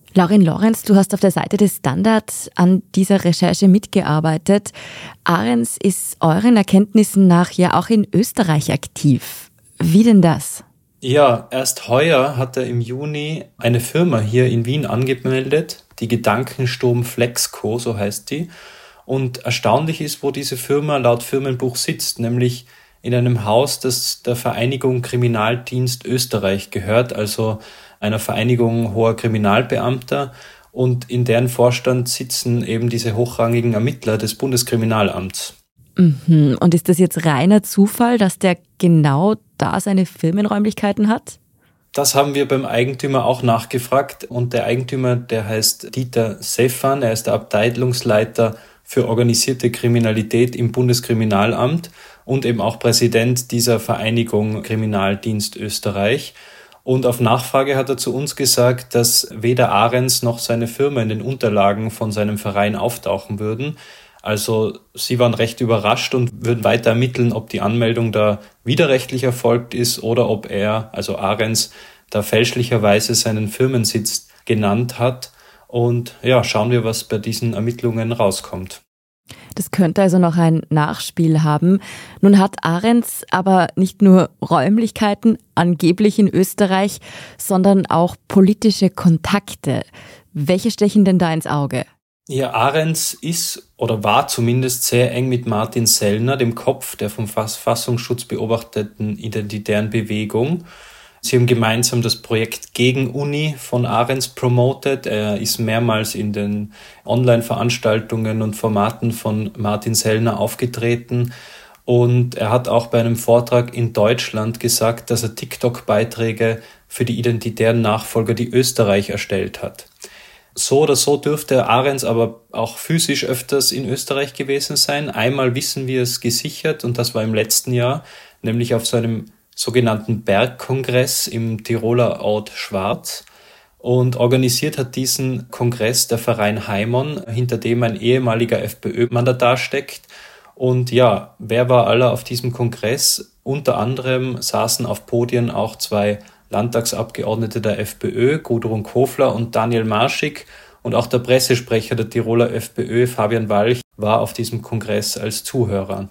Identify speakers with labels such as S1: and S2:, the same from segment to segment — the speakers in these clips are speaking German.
S1: Laurin Lorenz, du hast auf der Seite des Standard an dieser Recherche mitgearbeitet. Ahrens ist euren Erkenntnissen nach ja auch in Österreich aktiv. Wie denn das?
S2: Ja, erst heuer hat er im Juni eine Firma hier in Wien angemeldet, die Gedankensturm Flexco, so heißt die. Und erstaunlich ist, wo diese Firma laut Firmenbuch sitzt, nämlich in einem Haus, das der Vereinigung Kriminaldienst Österreich gehört, also einer Vereinigung hoher Kriminalbeamter. Und in deren Vorstand sitzen eben diese hochrangigen Ermittler des Bundeskriminalamts.
S1: Mhm. Und ist das jetzt reiner Zufall, dass der genau da seine Firmenräumlichkeiten hat?
S2: Das haben wir beim Eigentümer auch nachgefragt. Und der Eigentümer, der heißt Dieter Seffan, er ist der Abteilungsleiter für organisierte Kriminalität im Bundeskriminalamt und eben auch Präsident dieser Vereinigung Kriminaldienst Österreich. Und auf Nachfrage hat er zu uns gesagt, dass weder Ahrens noch seine Firma in den Unterlagen von seinem Verein auftauchen würden. Also sie waren recht überrascht und würden weiter ermitteln, ob die Anmeldung da widerrechtlich erfolgt ist oder ob er, also Ahrens, da fälschlicherweise seinen Firmensitz genannt hat. Und ja, schauen wir, was bei diesen Ermittlungen rauskommt.
S1: Das könnte also noch ein Nachspiel haben. Nun hat Ahrens aber nicht nur Räumlichkeiten, angeblich in Österreich, sondern auch politische Kontakte. Welche stechen denn da ins Auge?
S2: Ja, Ahrens ist oder war zumindest sehr eng mit Martin Sellner, dem Kopf der vom Verfassungsschutz beobachteten Identitären Bewegung. Sie haben gemeinsam das Projekt Gegen-Uni von Ahrens promotet. Er ist mehrmals in den Online-Veranstaltungen und Formaten von Martin Sellner aufgetreten. Und er hat auch bei einem Vortrag in Deutschland gesagt, dass er TikTok-Beiträge für die identitären Nachfolger, die Österreich erstellt hat. So oder so dürfte Ahrens aber auch physisch öfters in Österreich gewesen sein. Einmal wissen wir es gesichert und das war im letzten Jahr, nämlich auf so einem sogenannten Bergkongress im Tiroler Ort Schwarz. Und organisiert hat diesen Kongress der Verein Heimon, hinter dem ein ehemaliger FPÖ-Mandatar steckt. Und ja, wer war alle auf diesem Kongress? Unter anderem saßen auf Podien auch zwei Landtagsabgeordnete der FPÖ, Gudrun Kofler und Daniel Marschig. Und auch der Pressesprecher der Tiroler FPÖ, Fabian Walch, war auf diesem Kongress als Zuhörer.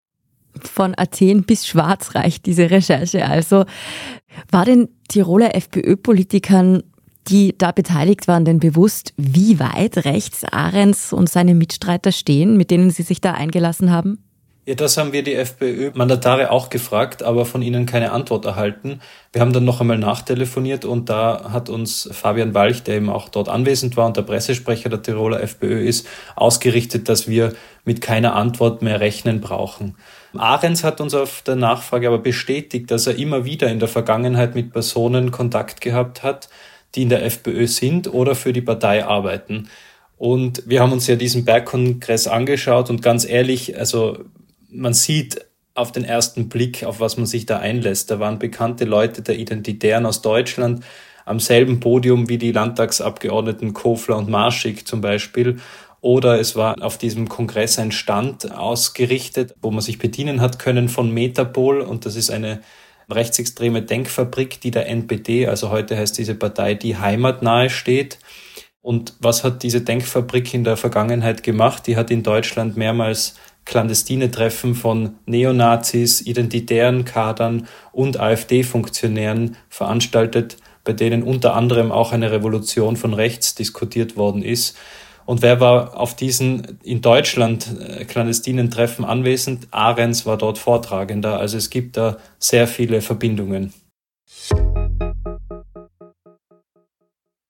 S1: Von Athen bis Schwarz reicht diese Recherche also. War den Tiroler FPÖ-Politikern, die da beteiligt waren, denn bewusst, wie weit rechts Ahrens und seine Mitstreiter stehen, mit denen sie sich da eingelassen haben?
S2: Ja, das haben wir die FPÖ-Mandatare auch gefragt, aber von ihnen keine Antwort erhalten. Wir haben dann noch einmal nachtelefoniert und da hat uns Fabian Walch, der eben auch dort anwesend war und der Pressesprecher der Tiroler FPÖ ist, ausgerichtet, dass wir mit keiner Antwort mehr rechnen brauchen. Ahrens hat uns auf der Nachfrage aber bestätigt, dass er immer wieder in der Vergangenheit mit Personen Kontakt gehabt hat, die in der FPÖ sind oder für die Partei arbeiten. Und wir haben uns ja diesen Bergkongress angeschaut und ganz ehrlich, also man sieht auf den ersten Blick, auf was man sich da einlässt. Da waren bekannte Leute der Identitären aus Deutschland am selben Podium wie die Landtagsabgeordneten Kofler und Marschig zum Beispiel. Oder es war auf diesem Kongress ein Stand ausgerichtet, wo man sich bedienen hat können von Metapol. Und das ist eine rechtsextreme Denkfabrik, die der NPD, also heute heißt diese Partei, die Heimat nahe steht. Und was hat diese Denkfabrik in der Vergangenheit gemacht? Die hat in Deutschland mehrmals clandestine Treffen von Neonazis, identitären Kadern und AfD-Funktionären veranstaltet, bei denen unter anderem auch eine Revolution von rechts diskutiert worden ist. Und wer war auf diesen in Deutschland clandestinen Treffen anwesend? Ahrens war dort Vortragender. Also es gibt da sehr viele Verbindungen.